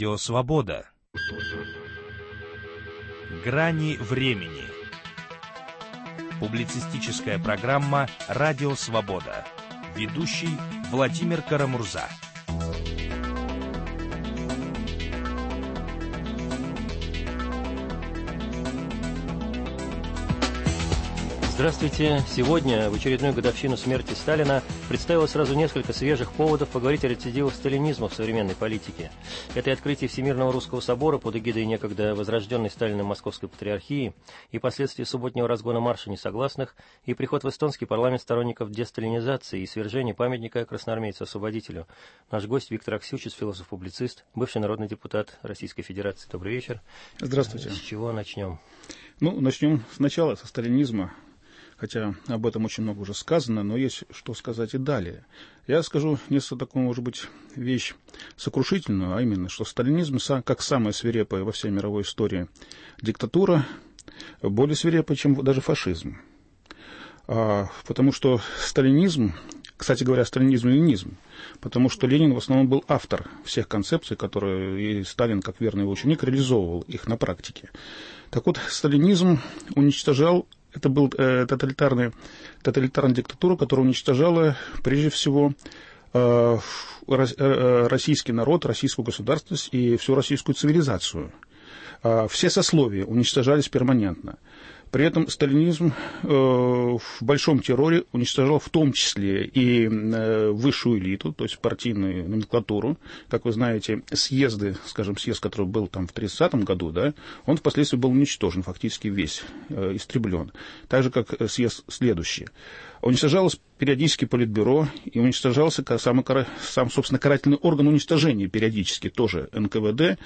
Радио Свобода. Грани времени. Публицистическая программа «Радио Свобода». Ведущий Владимир Карамурза. Здравствуйте. Сегодня, в очередную годовщину смерти Сталина, представилось сразу несколько свежих поводов поговорить о рецидивах сталинизма в современной политике. Это и открытие Всемирного Русского Собора под эгидой некогда возрожденной Сталином Московской Патриархии, и последствия субботнего разгона марша несогласных, и приход в эстонский парламент сторонников десталинизации и свержение памятника красноармейцу-освободителю. Наш гость Виктор Аксючиц, философ-публицист, бывший народный депутат Российской Федерации. Добрый вечер. Здравствуйте. С чего начнем? Начнем сначала со сталинизма. Хотя об этом очень много уже сказано, но есть что сказать и далее. Я скажу несколько такую, может быть, вещь сокрушительную, а именно, что сталинизм, как самая свирепая во всей мировой истории диктатура, более свирепая, чем даже фашизм. Потому что сталинизм, кстати говоря, сталинизм и ленинизм, потому что Ленин в основном был автор всех концепций, которые и Сталин, как верный его ученик, реализовывал их на практике. Так вот, сталинизм уничтожал. Это была тоталитарная диктатура, которая уничтожала, прежде всего, российский народ, российскую государственность и всю российскую цивилизацию. Все сословия уничтожались перманентно. При этом сталинизм в большом терроре уничтожал в том числе и высшую элиту, то есть партийную номенклатуру. Как вы знаете, съезд, который был там в 1930 году, да, он впоследствии был уничтожен, фактически весь истреблен. Так же, как съезд следующий. Уничтожалось периодически политбюро, и уничтожался сам, собственно, карательный орган уничтожения периодически, тоже НКВД,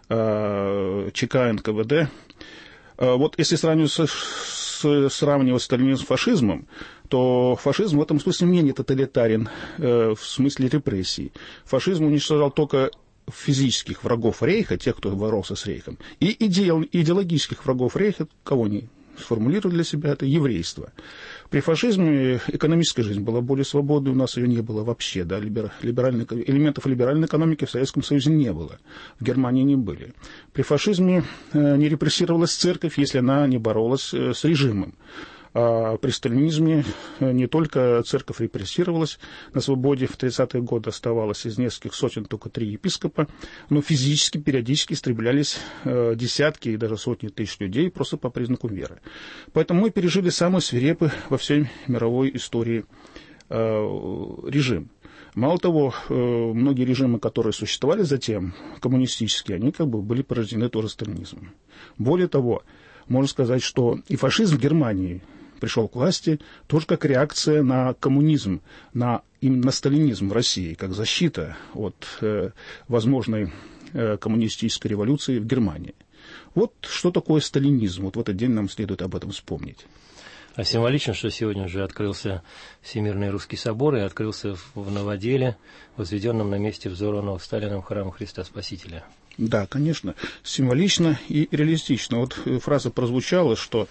ЧК НКВД. Вот если сравнивать сталинизм с фашизмом, то фашизм в этом смысле менее тоталитарен в смысле репрессий. Фашизм уничтожал только физических врагов Рейха, тех, кто боролся с Рейхом, и идеологических врагов Рейха, кого они сформулировали для себя, это еврейство. При фашизме экономическая жизнь была более свободной, у нас ее не было вообще, да, элементов либеральной экономики в Советском Союзе не было, в Германии не были. При фашизме не репрессировалась церковь, если она не боролась с режимом. А при сталинизме не только церковь репрессировалась, на свободе в 30-е годы оставалось из нескольких сотен только 3 епископа, но физически, периодически истреблялись десятки и даже сотни тысяч людей просто по признаку веры. Поэтому мы пережили самый свирепый во всей мировой истории режим. Мало того, многие режимы, которые существовали затем, коммунистические, они были порождены тоже сталинизмом. Более того, можно сказать, что и фашизм в Германии пришел к власти тоже как реакция на коммунизм, именно на сталинизм в России, как защита от возможной коммунистической революции в Германии. Вот что такое сталинизм. Вот в этот день нам следует об этом вспомнить. А символично, что сегодня уже открылся Всемирный Русский Собор и открылся в Новоделе, возведенном на месте взорванного Сталином храма Христа Спасителя. Да, конечно, символично и реалистично. Вот фраза прозвучала, что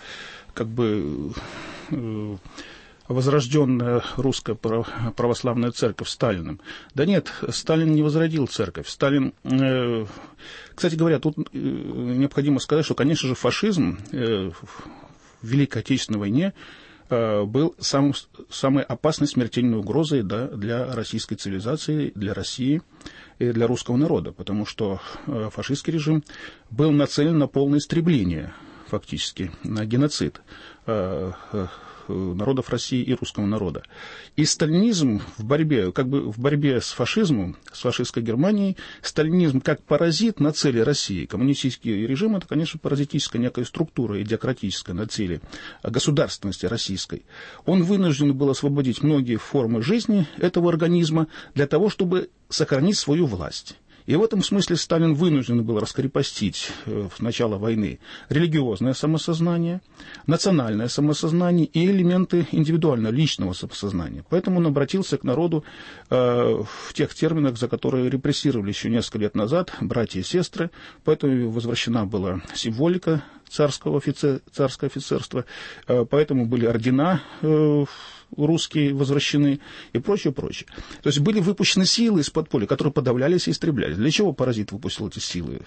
возрожденная русская православная церковь Сталиным. Да нет, Сталин не возродил церковь. Сталин, кстати говоря, тут необходимо сказать, что, конечно же, фашизм в Великой Отечественной войне был самой опасной смертельной угрозой, да, для российской цивилизации, для России и для русского народа, потому что фашистский режим был нацелен на полное истребление, фактически, на геноцид народов России и русского народа. И сталинизм в борьбе с фашизмом, с фашистской Германией, сталинизм как паразит на цели России. Коммунистический режим – это, конечно, паразитическая некая структура, идиократическая на цели государственности российской. Он вынужден был освободить многие формы жизни этого организма для того, чтобы сохранить свою власть. И в этом смысле Сталин вынужден был раскрепостить с начала войны религиозное самосознание, национальное самосознание и элементы индивидуального, личного самосознания. Поэтому он обратился к народу в тех терминах, за которые репрессировали еще несколько лет назад братья и сестры. Поэтому возвращена была символика царское офицерство, поэтому были ордена русские возвращены и прочее, прочее. То есть были выпущены силы из подполья, которые подавлялись и истреблялись. Для чего паразит выпустил эти силы?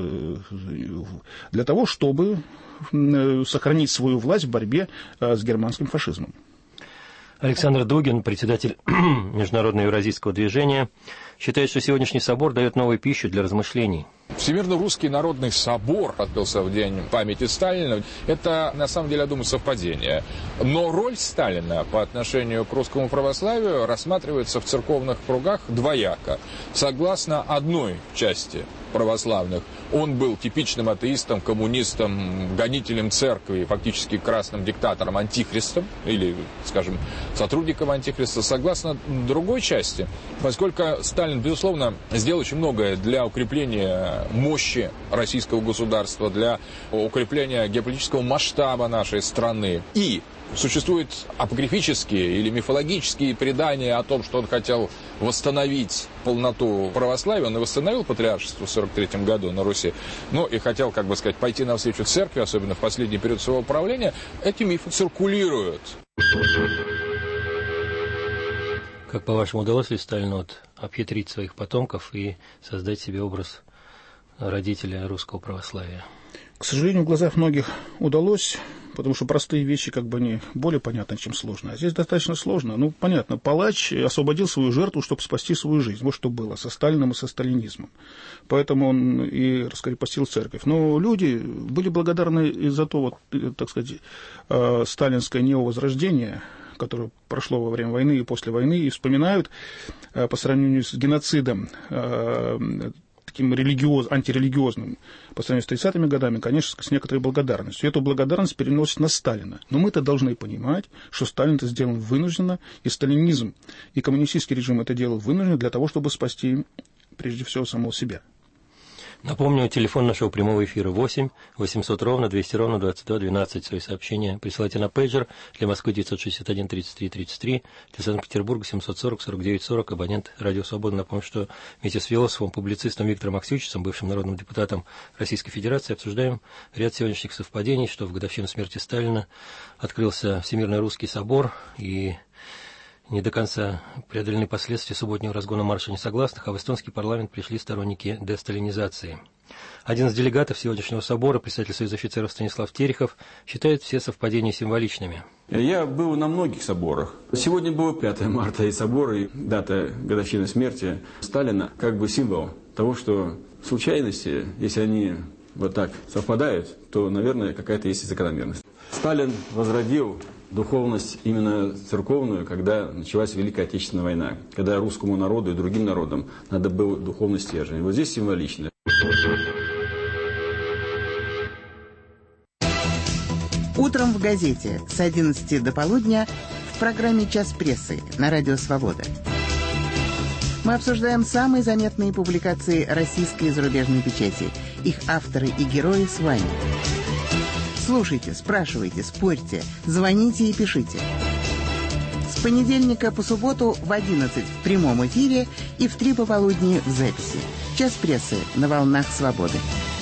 Для того, чтобы сохранить свою власть в борьбе с германским фашизмом. Александр Дугин, председатель Международного евразийского движения, считает, что сегодняшний собор дает новую пищу для размышлений. Всемирно-русский народный собор открылся в день памяти Сталина. Это, на самом деле, я думаю, совпадение. Но роль Сталина по отношению к русскому православию рассматривается в церковных кругах двояко. Согласно одной части православных, он был типичным атеистом, коммунистом, гонителем церкви, фактически красным диктатором, антихристом, или, скажем, сотрудником антихриста. Согласно другой части, поскольку Сталин, безусловно, сделал очень многое для укрепления мощи российского государства, для укрепления геополитического масштаба нашей страны. И существуют апокрифические или мифологические предания о том, что он хотел восстановить полноту православия. Он и восстановил патриаршество в 1943 году на Руси. Ну и хотел, как бы сказать, пойти навстречу церкви, особенно в последний период своего правления. Эти мифы циркулируют. Как, по-вашему, удалось ли Сталину обхитрить своих потомков и создать себе образ родителя русского православия? К сожалению, в глазах многих удалось, потому что простые вещи как бы они более понятны, чем сложные. А здесь достаточно сложно. Ну, понятно, палач освободил свою жертву, чтобы спасти свою жизнь. Вот что было со Сталином и со сталинизмом. Поэтому он и раскрепостил церковь. Но люди были благодарны и за то, вот, так сказать, сталинское неовозрождение, которое прошло во время войны и после войны, и вспоминают по сравнению с геноцидом, таким антирелигиозным, по сравнению с 30-ми годами, конечно, с некоторой благодарностью. И эту благодарность переносит на Сталина. Но мы-то должны понимать, что Сталин это сделал вынужденно, и сталинизм, и коммунистический режим это делал вынужденно для того, чтобы спасти, прежде всего, самого себя. Напомню, телефон нашего прямого эфира 8 800 ровно 200 ровно 22 12. Свои сообщения присылайте на пейджер. Для Москвы 961 33 33, для Санкт-Петербурга 740 49 40. Абонент Радио Свобода. Напомню, что вместе с философом, публицистом Виктором Аксютичем, бывшим народным депутатом Российской Федерации, обсуждаем ряд сегодняшних совпадений, что в годовщину смерти Сталина открылся Всемирный русский собор, и не до конца преодолены последствия субботнего разгона марша несогласных, а в эстонский парламент пришли сторонники десталинизации. Один из делегатов сегодняшнего собора, председатель Союза офицеров Станислав Терехов, считает все совпадения символичными. Я был на многих соборах. Сегодня было 5 марта, и собор, и дата годовщины смерти Сталина как бы символ того, что случайности, если они вот так совпадают, то, наверное, какая-то есть закономерность. Сталин возродил духовность именно церковную, когда началась Великая Отечественная война, когда русскому народу и другим народам надо было духовный стержень. Вот здесь символично. Утром в газете с 11 до полудня в программе «Час прессы» на Радио Свобода. Мы обсуждаем самые заметные публикации российской и зарубежной печати, их авторы и герои с вами. Слушайте, спрашивайте, спорьте, звоните и пишите. С понедельника по субботу в 11 в прямом эфире и в 3 пополудни в записи. «Час прессы» на волнах Свободы.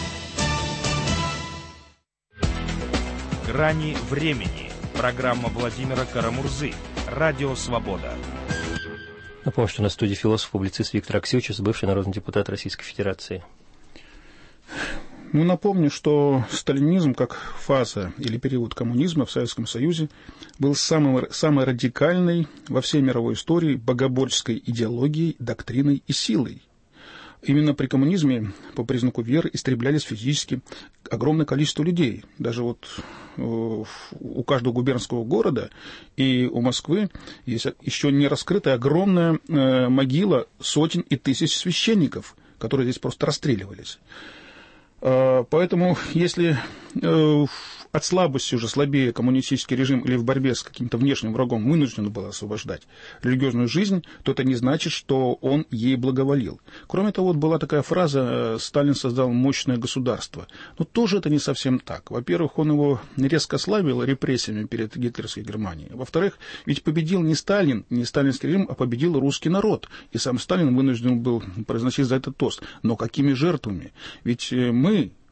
«Грани времени». Программа Владимира Карамурзы. Радио Свобода. Напомню, что на студии философ-публицист Виктор Аксютич, бывший народный депутат Российской Федерации. Ну, напомню, что сталинизм как фаза или период коммунизма в Советском Союзе был самой радикальной во всей мировой истории богоборческой идеологией, доктриной и силой. Именно при коммунизме по признаку веры истреблялись физически огромное количество людей. Даже вот у каждого губернского города и у Москвы есть еще не раскрытая огромная могила сотен и тысяч священников, которые здесь просто расстреливались. Поэтому, если от слабости уже слабее коммунистический режим или в борьбе с каким-то внешним врагом вынужден был освобождать религиозную жизнь, то это не значит, что он ей благоволил. Кроме того, вот была такая фраза «Сталин создал мощное государство». Но тоже это не совсем так. Во-первых, он его резко ослабил репрессиями перед гитлеровской Германией. Во-вторых, ведь победил не Сталин, не сталинский режим, а победил русский народ. И сам Сталин вынужден был произносить за это тост. Но какими жертвами? Ведь мы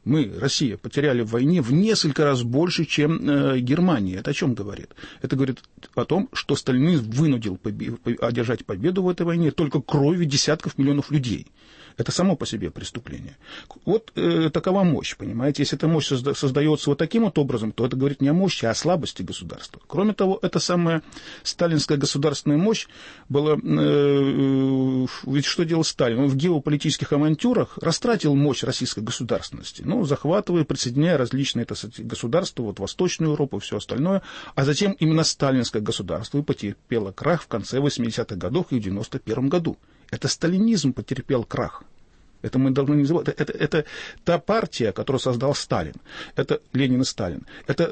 Мы, Россия, потеряли в войне в несколько раз больше, чем Германия. Это о чем говорит? Это говорит о том, что сталинизм вынудил одержать победу в этой войне только кровью десятков миллионов людей. Это само по себе преступление. Вот такова мощь, понимаете? Если эта мощь создается вот таким вот образом, то это говорит не о мощи, а о слабости государства. Кроме того, эта самая сталинская государственная мощь была... ведь что делал Сталин? Он в геополитических авантюрах растратил мощь российской государственности, захватывая, присоединяя различные государства, вот Восточную Европу и все остальное, а затем именно сталинское государство потерпело крах в конце 80-х годов и в 91 году. Это сталинизм потерпел крах. Это мы должны не забывать. Это та партия, которую создал Сталин. Это Ленин и Сталин. Это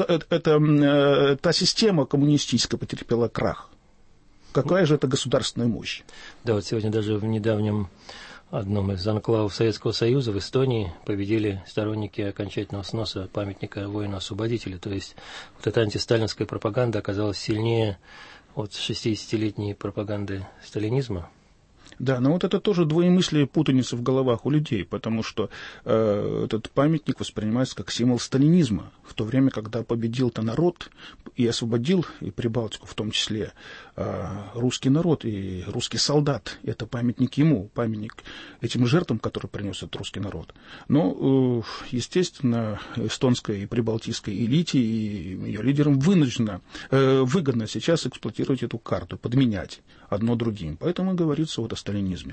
та система коммунистическая потерпела крах. Какая же это государственная мощь? Да, вот сегодня даже в недавнем одном из анклавов Советского Союза в Эстонии победили сторонники окончательного сноса памятника воина-освободителя. То есть вот эта антисталинская пропаганда оказалась сильнее от 60-летней пропаганды сталинизма. Да, но вот это тоже двоемыслие, путаница в головах у людей, потому что этот памятник воспринимается как символ сталинизма, в то время, когда победил-то народ и освободил и Прибалтику, в том числе русский народ и русский солдат. Это памятник ему, памятник этим жертвам, которые принес этот русский народ. Но, естественно, эстонской и прибалтийской элите и ее лидерам выгодно сейчас эксплуатировать эту карту, подменять одно другим. Поэтому говорится вот о сталинизме.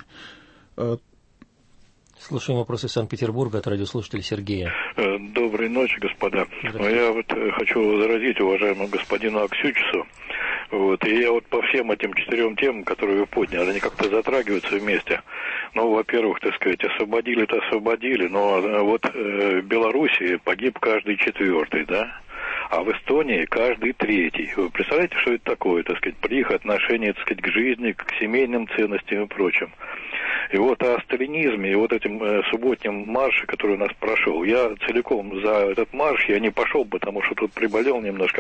Слушаем вопросы из Санкт-Петербурга от радиослушателя Сергея. Доброй ночи, господа. Я вот хочу возразить уважаемому господину Аксючису. И я вот по всем этим 4 темам, которые вы подняли, они как-то затрагиваются вместе. Во-первых, освободили-то освободили, но вот в Белоруссии погиб каждый 4-й, да? А в Эстонии каждый 3-й. Вы представляете, что это такое, при их отношении, к жизни, к семейным ценностям и прочим. И вот о сталинизме, и вот этим субботнем марше, который у нас прошел. Я целиком за этот марш, я не пошел, потому что тут приболел немножко.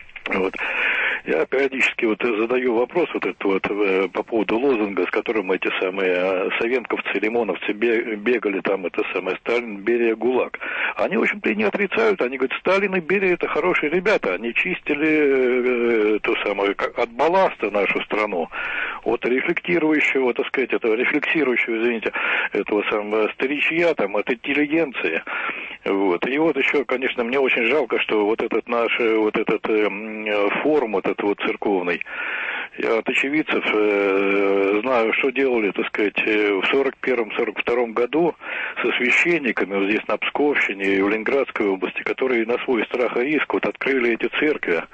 Я периодически задаю вопрос по поводу лозунга, с которым эти самые савенковцы, лимоновцы бегали там, Сталин, Берия, ГУЛАГ. Они, в общем-то, и не отрицают, они говорят, Сталин и Берия это хорошие ребята, они чистили от балласта нашу страну, от рефлексирующего, этого самого старичья, от интеллигенции. И еще, конечно, мне очень жалко, что этот наш форум церковный. Я от очевидцев знаю, что делали, в 41-42 году со священниками здесь на Псковщине и в Ленинградской области, которые на свой страх и риск открыли эти церкви.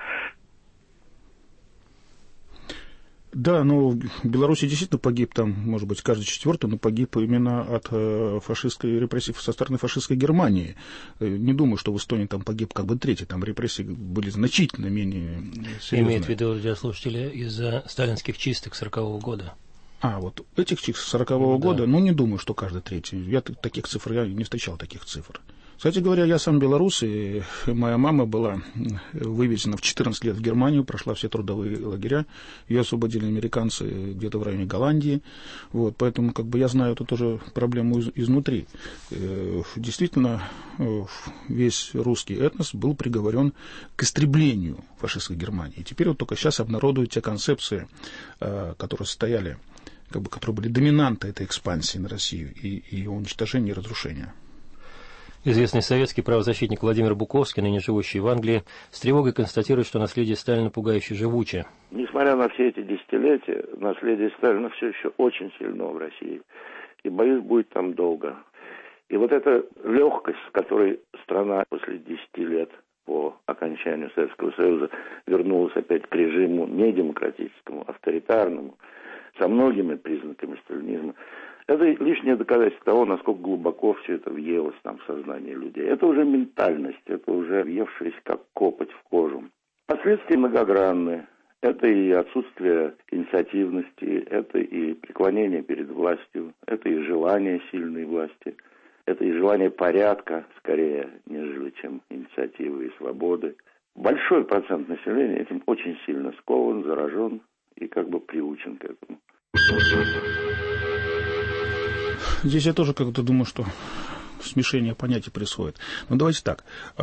Да, в Беларуси действительно погиб там, может быть, каждый 4-й, но погиб именно от фашистской репрессий со стороны фашистской Германии. Не думаю, что в Эстонии там погиб 3-й, там репрессии были значительно менее серьезные. Имеет в виду радиослушатели из-за сталинских чисток 40-го года. Вот этих чисток 40-го года, не думаю, что каждый 3-й. Я не встречал таких цифр. Кстати говоря, я сам белорус, и моя мама была вывезена в 14 лет в Германию, прошла все трудовые лагеря, ее освободили американцы где-то в районе Голландии, поэтому я знаю эту тоже проблему изнутри. Действительно, весь русский этнос был приговорен к истреблению фашистской Германии. И теперь только сейчас обнародуют те концепции, которые стояли, которые были доминанты этой экспансии на Россию и ее уничтожения и разрушения. Известный советский правозащитник Владимир Буковский, ныне живущий в Англии, с тревогой констатирует, что наследие Сталина пугающе живуче. Несмотря на все эти десятилетия, наследие Сталина все еще очень сильно в России. И, боюсь, будет там долго. И эта легкость, с которой страна после 10 лет по окончанию Советского Союза вернулась опять к режиму недемократическому, авторитарному, со многими признаками сталинизма, это лишнее доказательство того, насколько глубоко все это въелось в сознание людей. Это уже ментальность, это уже въевшись как копоть в кожу. Последствия многогранные. Это и отсутствие инициативности, это и преклонение перед властью, это и желание сильной власти, это и желание порядка, скорее, нежели чем инициативы и свободы. Большой процент населения этим очень сильно скован, заражен и приучен к этому. Здесь я тоже думаю, что смешение понятий происходит. Но давайте так.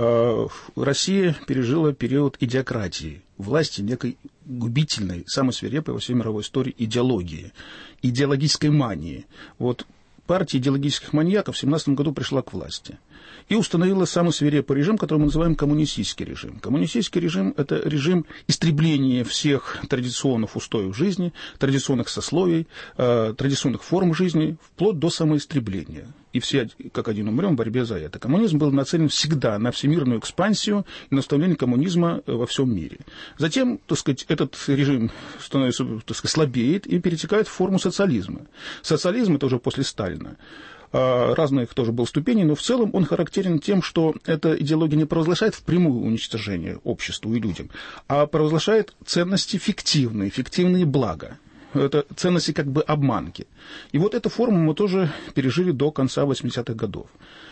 Россия пережила период идиократии, власти некой губительной, самой свирепой во всей мировой истории идеологии, идеологической мании. Вот партия идеологических маньяков в 1917 году пришла к власти и установила самый свирепый режим, который мы называем коммунистический режим. Коммунистический режим – это режим истребления всех традиционных устоев жизни, традиционных сословий, традиционных форм жизни, вплоть до самоистребления. И все, как один, умрем в борьбе за это. Коммунизм был нацелен всегда на всемирную экспансию и на установление коммунизма во всем мире. Затем, так сказать, этот режим становится, так сказать, слабеет и перетекает в форму социализма. Социализм – это уже после Сталина. Разных тоже было ступеней, но в целом он характерен тем, что эта идеология не провозглашает впрямую уничтожение обществу и людям, а провозглашает ценности фиктивные блага. Это ценности как бы обманки. И вот эту форму мы тоже пережили до конца 80-х годов.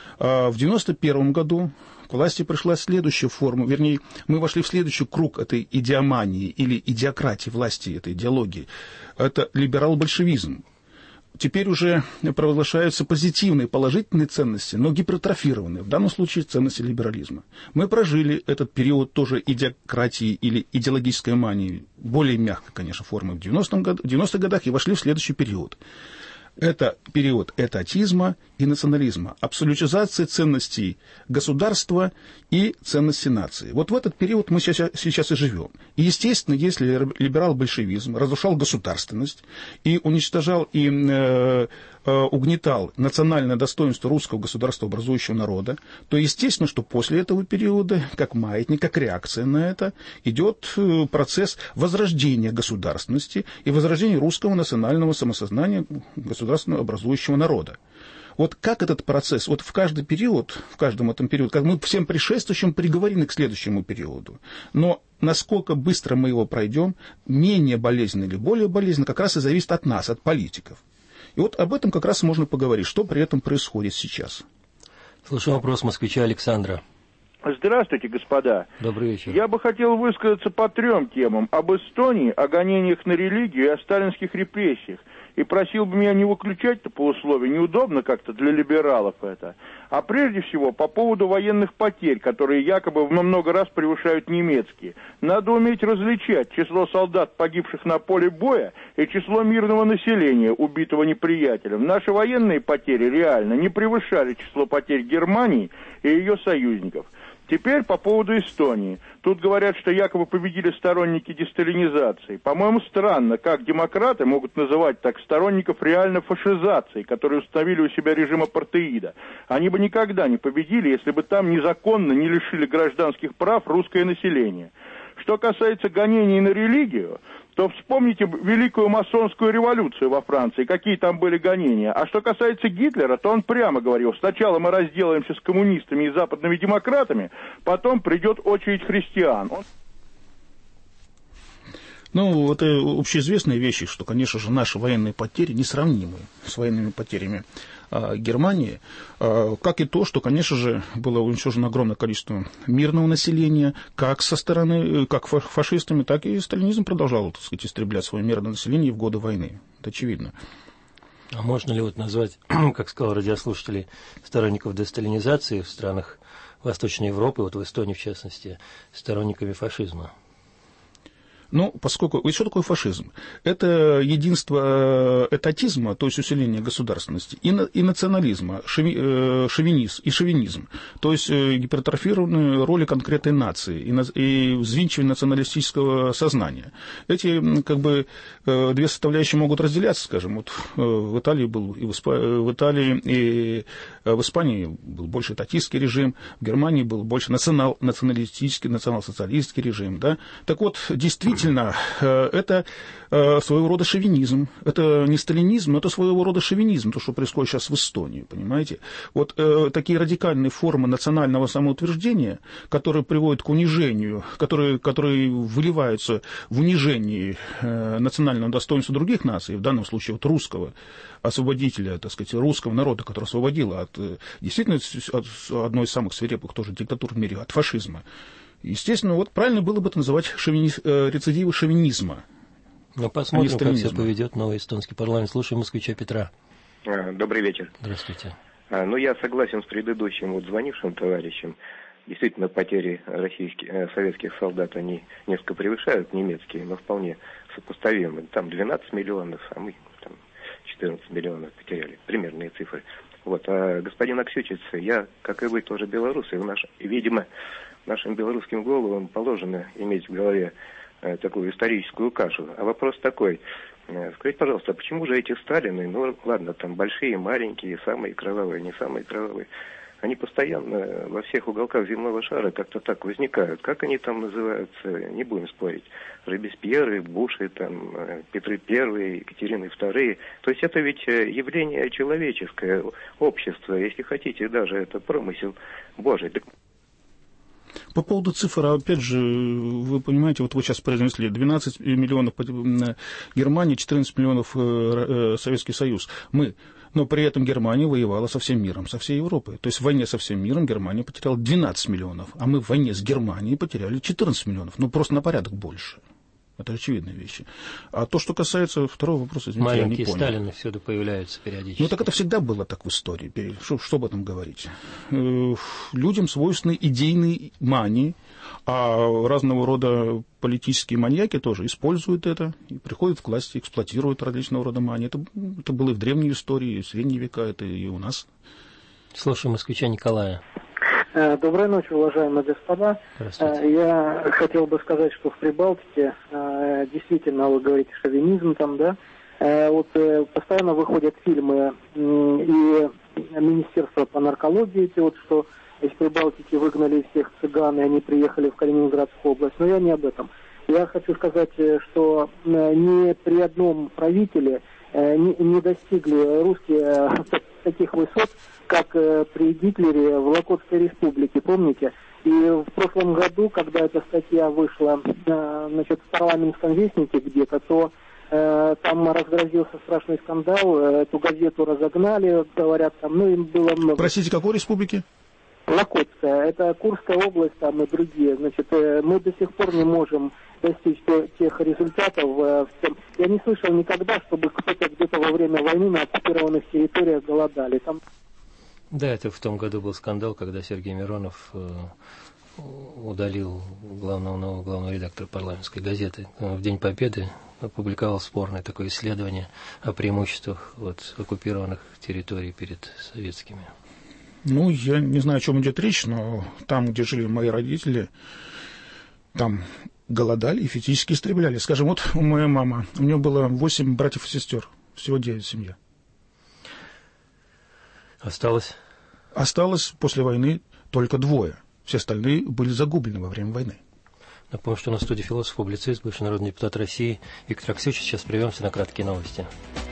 В 91 году к власти пришла следующая форма, вернее, мы вошли в следующий круг этой идиомании или идиократии власти, этой идеологии. Это либерал-большевизм. Теперь уже провозглашаются позитивные, положительные ценности, но гипертрофированные, в данном случае ценности либерализма. Мы прожили этот период тоже идиократии или идеологической мании, более мягкой, конечно, формы в 90-х годах, и вошли в следующий период. Это период этатизма и национализма, абсолютизации ценностей государства и ценностей нации. Вот в этот период мы сейчас и живем. И, естественно, если либерал-большевизм разрушал государственность и уничтожал и угнетал национальное достоинство русского государствообразующего народа, то естественно, что после этого периода, как маятник, как реакция на это, идет процесс возрождения государственности и возрождения русского национального самосознания государственного образующего народа. Вот как этот процесс, вот в каждом этом периоде, как мы всем предшествующим приговорены к следующему периоду, но насколько быстро мы его пройдем, менее болезненно или более болезненно, как раз и зависит от нас, от политиков. И вот об этом как раз можно поговорить, что при этом происходит сейчас. Слушаю вопрос москвича Александра. Здравствуйте, господа. Добрый вечер. Я бы хотел высказаться по 3 темам. Об Эстонии, о гонениях на религию и о сталинских репрессиях. И просил бы меня не выключать-то по условию, неудобно как-то для либералов это. А прежде всего по поводу военных потерь, которые якобы во много раз превышают немецкие. Надо уметь различать число солдат, погибших на поле боя, и число мирного населения, убитого неприятелем. Наши военные потери реально не превышали число потерь Германии и ее союзников. Теперь по поводу Эстонии. Тут говорят, что якобы победили сторонники десталинизации. По-моему, странно, как демократы могут называть так сторонников реально фашизации, которые установили у себя режим апартеида. Они бы никогда не победили, если бы там незаконно не лишили гражданских прав русское население. Что касается гонений на религию, то вспомните Великую масонскую революцию во Франции, какие там были гонения. А что касается Гитлера, то он прямо говорил, сначала мы разделаемся с коммунистами и западными демократами, потом придет очередь христиан. Ну, это общеизвестные вещи, что, конечно же, наши военные потери несравнимы с военными потерями Германии, как и то, что, конечно же, было уничтожено огромное количество мирного населения, как со стороны, как фашистами, так и сталинизм продолжал, так сказать, истреблять свое мирное население в годы войны. Это очевидно. А можно ли вот назвать, как сказал радиослушатели, сторонников десталинизации в странах Восточной Европы, вот в Эстонии в частности, сторонниками фашизма? Ну, поскольку... Что такое фашизм? Это единство этатизма, то есть усиление государственности, и национализма, шовинизм, то есть гипертрофированные роли конкретной нации и взвинчивание националистического сознания. Эти, как бы, две составляющие могут разделяться, скажем. Вот в Италии был и в Италии и в Испании был больше этатистский режим, в Германии был больше националистический, национал-социалистский режим. Да? Так вот, действительно, это своего рода шовинизм. Это не сталинизм, но это своего рода шовинизм, то, что происходит сейчас в Эстонии, понимаете? Вот такие радикальные формы национального самоутверждения, которые приводят к унижению, которые выливаются в унижении национального достоинства других наций, в данном случае вот русского освободителя, так сказать, русского народа, который освободил от действительно от одной из самых свирепых тоже диктатур в мире, от фашизма. Естественно, вот правильно было бы это называть рецидивы шовинизма. Ну, посмотрим, как себя поведет новый эстонский парламент. Слушаем москвича Петра. Добрый вечер. Здравствуйте. Но я согласен с предыдущим звонившим товарищем. Действительно, потери советских солдат, они несколько превышают немецкие, но вполне сопоставимы. Там 12 миллионов, а мы там 14 миллионов потеряли. Примерные цифры. А господин Аксючиц, я, как и вы, тоже белорус, и видимо, нашим белорусским головам положено иметь в голове такую историческую кашу. А вопрос такой. Скажите, пожалуйста, а почему же эти Сталины, ладно, там большие, маленькие, самые кровавые, не самые кровавые, они постоянно во всех уголках земного шара как-то так возникают. Как они там называются, не будем спорить. Робеспьеры, Буши, там, Петры I, Екатерины II. То есть это ведь явление человеческое, общество, если хотите, даже это промысел Божий. По поводу цифр, опять же, вы понимаете, вы сейчас произнесли 12 миллионов Германии, 14 миллионов Советский Союз. Но при этом Германия воевала со всем миром, со всей Европой. То есть в войне со всем миром Германия потеряла 12 миллионов, а мы в войне с Германией потеряли 14 миллионов. Просто на порядок больше. Это очевидные вещи. А то, что касается второго вопроса, извините, я не понял. Маленькие Сталины всюду появляются периодически. Так это всегда было так в истории. Что об этом говорить? Людям свойственны идейные мании, а разного рода политические маньяки тоже используют это и приходят к власти, эксплуатируют различного рода мании. Это было и в древней истории, и в средние века, это и у нас. Слушаем москвича Николая. Доброй ночи, уважаемые господа. Я хотел бы сказать, что в Прибалтике действительно, вы говорите, шовинизм там, да? Постоянно выходят фильмы и Министерство по наркологии, что из Прибалтики выгнали всех цыган, и они приехали в Калининградскую область. Но я не об этом. Я хочу сказать, что ни при одном правителе не достигли русские таких высот, как при Гитлере в Локотской республике, помните? И в прошлом году, когда эта статья вышла в парламентском вестнике где-то, то там разгрозился страшный скандал, эту газету разогнали, говорят, там, им было много. Простите, какой республики? Локотская, это Курская область, там и другие. Мы до сих пор не можем достичь тех результатов. Я не слышал никогда, чтобы кто-то где-то во время войны на оккупированных территориях голодали. Да, это в том году был скандал, когда Сергей Миронов удалил нового главного редактора парламентской газеты. В День Победы опубликовал спорное такое исследование о преимуществах оккупированных территорий перед советскими. Я не знаю, о чем идет речь, но там, где жили мои родители, там голодали и физически истребляли. Скажем, у моей мамы, у нее было 8 братьев и сестер, всего 9 в семье. Осталось после войны только 2. Все остальные были загублены во время войны. Напомню, что на студии философ-публицист, бывший народный депутат России Виктор Аксючич. Сейчас прервемся на краткие новости.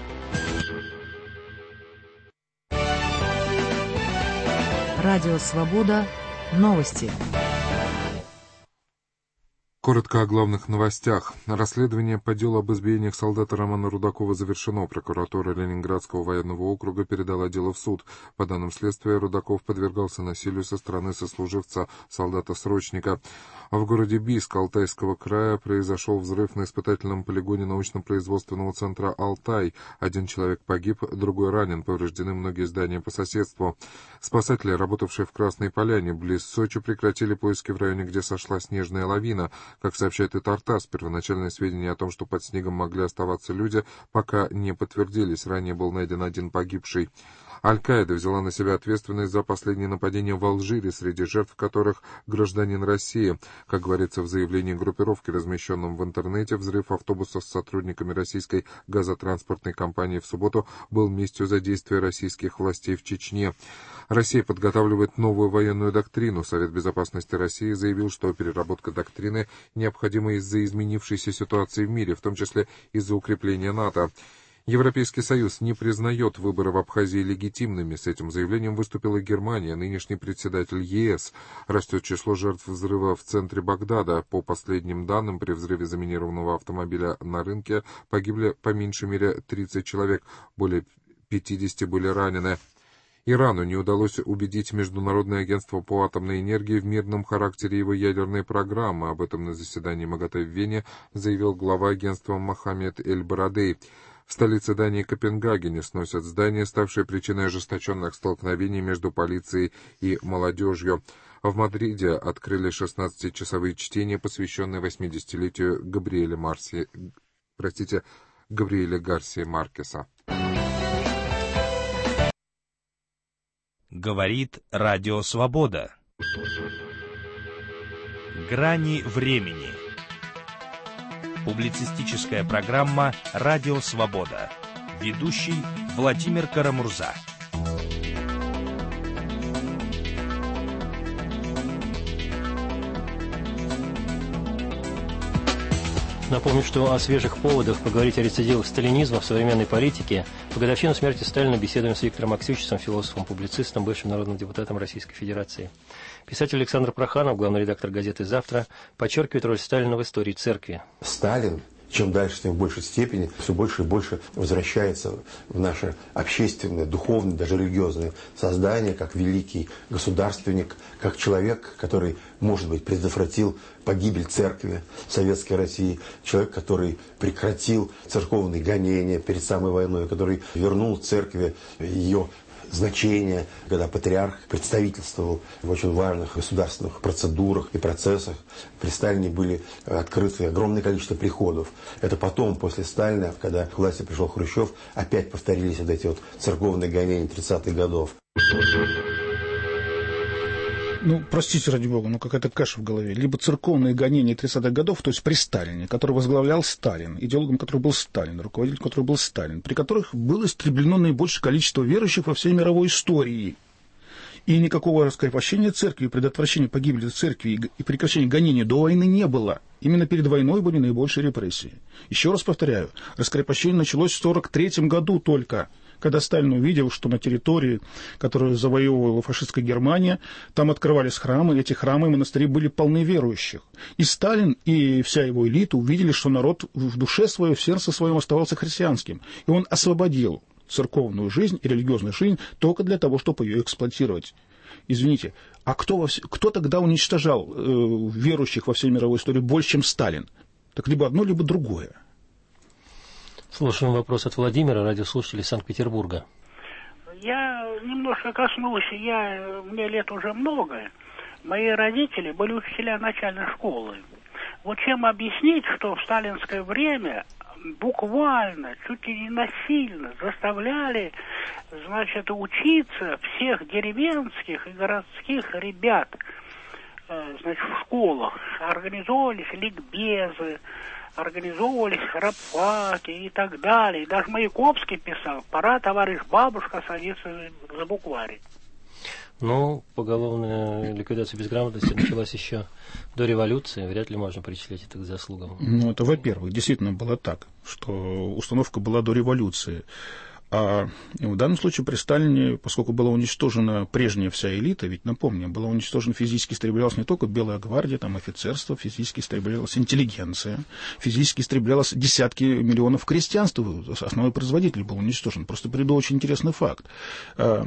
Радио «Свобода». Новости. Коротко о главных новостях. Расследование по делу об избиениях солдата Романа Рудакова завершено. Прокуратура Ленинградского военного округа передала дело в суд. По данным следствия, Рудаков подвергался насилию со стороны сослуживца, солдата-срочника. В городе Бийск Алтайского края произошел взрыв на испытательном полигоне научно-производственного центра «Алтай». 1 человек погиб, другой ранен, повреждены многие здания по соседству. Спасатели, работавшие в Красной Поляне, близ Сочи, прекратили поиски в районе, где сошла снежная лавина. Как сообщает ТАСС, первоначальные сведения о том, что под снегом могли оставаться люди, пока не подтвердились. Ранее был найден 1 погибший. Аль-Каида взяла на себя ответственность за последние нападения в Алжире, среди жертв которых гражданин России. Как говорится в заявлении группировки, размещенном в интернете, взрыв автобуса с сотрудниками российской газотранспортной компании в субботу был местью за действия российских властей в Чечне. Россия подготавливает новую военную доктрину. Совет безопасности России заявил, что переработка доктрины необходима из-за изменившейся ситуации в мире, в том числе из-за укрепления НАТО. Европейский Союз не признает выборы в Абхазии легитимными. С этим заявлением выступила Германия, нынешний председатель ЕС. Растет число жертв взрыва в центре Багдада. По последним данным, при взрыве заминированного автомобиля на рынке погибли по меньшей мере 30 человек, более 50 были ранены. Ирану не удалось убедить Международное агентство по атомной энергии в мирном характере его ядерной программы. Об этом на заседании МАГАТЭ в Вене заявил глава агентства Мохаммед Эль-Барадей. В столице Дании Копенгагене сносят здания, ставшие причиной ожесточенных столкновений между полицией и молодежью. В Мадриде открыли 16-часовые чтения, посвященные 80-летию Габриэля Гарсия Маркеса. Говорит Радио Свобода. Грани времени. Публицистическая программа «Радио Свобода». Ведущий Владимир Карамурза. Напомню, что о свежих поводах поговорить о рецидивах сталинизма в современной политике по годовщину смерти Сталина беседуем с Виктором Аксючицем, философом-публицистом, бывшим народным депутатом Российской Федерации. Писатель Александр Проханов, главный редактор газеты «Завтра», подчеркивает роль Сталина в истории церкви. Сталин, чем дальше, тем в большей степени, все больше и больше возвращается в наше общественное, духовное, даже религиозное создание, как великий государственник, как человек, который, может быть, предотвратил погибель церкви в Советской России, человек, который прекратил церковные гонения перед самой войной, который вернул церкви ее значение, когда патриарх представительствовал в очень важных государственных процедурах и процессах. При Сталине были открыты огромное количество приходов. Это потом, после Сталина, когда к власти пришел Хрущев, опять повторились вот эти вот церковные гонения 30-х годов. Ну, простите, ради бога, какая-то каша в голове. Либо церковные гонения 30-х годов, то есть при Сталине, который возглавлял Сталин, идеологом, который был Сталин, руководителем, который был Сталин, при которых было истреблено наибольшее количество верующих во всей мировой истории. И никакого раскрепощения церкви, предотвращения погибели церкви и прекращения гонений до войны не было. Именно перед войной были наибольшие репрессии. Еще раз повторяю, раскрепощение началось в 1943 году только, когда Сталин увидел, что на территории, которую завоевывала фашистская Германия, там открывались храмы, и эти храмы и монастыри были полны верующих. И Сталин, и вся его элита увидели, что народ в душе своей, в сердце своем оставался христианским. И он освободил церковную жизнь и религиозную жизнь только для того, чтобы ее эксплуатировать. Извините, а кто тогда уничтожал верующих во всей мировой истории больше, чем Сталин? Так либо одно, либо другое. Слушаем вопрос от Владимира, радиослушателя Санкт-Петербурга. Я немножко коснулся, мне лет уже много. Мои родители были учителя начальной школы. Вот чем объяснить, что в сталинское время буквально, чуть ли не насильно заставляли, учиться всех деревенских и городских ребят, в школах. Организовывались ликбезы, организовывались рабфаки и так далее. И даже Маяковский писал: пора, товарищ бабушка, садиться за букварь. Ну, поголовная ликвидация безграмотности началась еще до революции. Вряд ли можно причислять это к заслугам. Ну, это, во-первых, действительно было так, что установка была до революции. А в данном случае при Сталине, поскольку была уничтожена прежняя вся элита, ведь, напомню, была уничтожена, физически истреблялась не только Белая гвардия, там офицерство, физически истреблялась интеллигенция, физически истреблялось десятки миллионов крестьянства, основной производитель был уничтожен. Просто приведу очень интересный факт. К